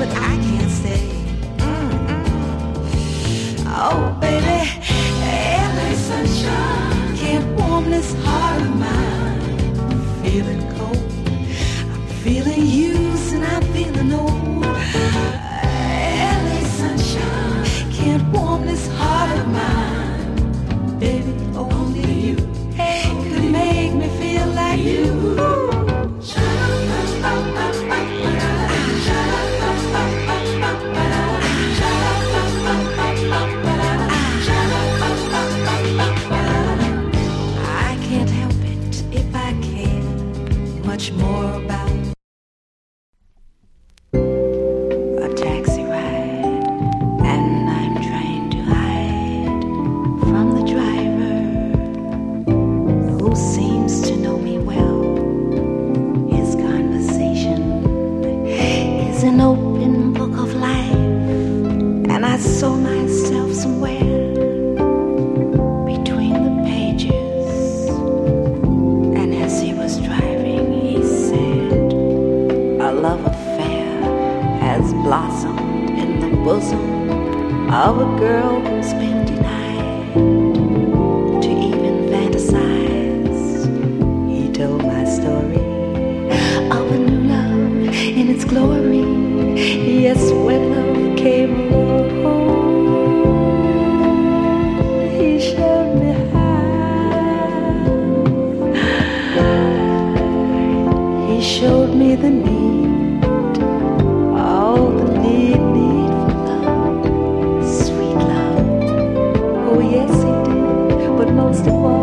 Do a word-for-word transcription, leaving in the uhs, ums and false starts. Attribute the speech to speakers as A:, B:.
A: but I can't stay. Mm-mm. Oh, baby, L A sunshine can't warm this heart of mine. I'm feeling cold, I'm feeling used, and I'm feeling old. L A sunshine can't warm this heart of mine. Baby, only you could make me feel like you. I can't help it if I care much more about a taxi ride, and I'm trying to hide from the driver who seems to know me well. His conversation is an open book of life, and I saw myself somewhere between the pages. And as he was driving, he said, a love affair has blossomed in the bosom of a girl who's been denied to even fantasize. He told my story of a new love in its glory. Yes, when love came along, he showed me how. He showed me the need, all the need, need for love, sweet love. Oh yes, he did, but most of all,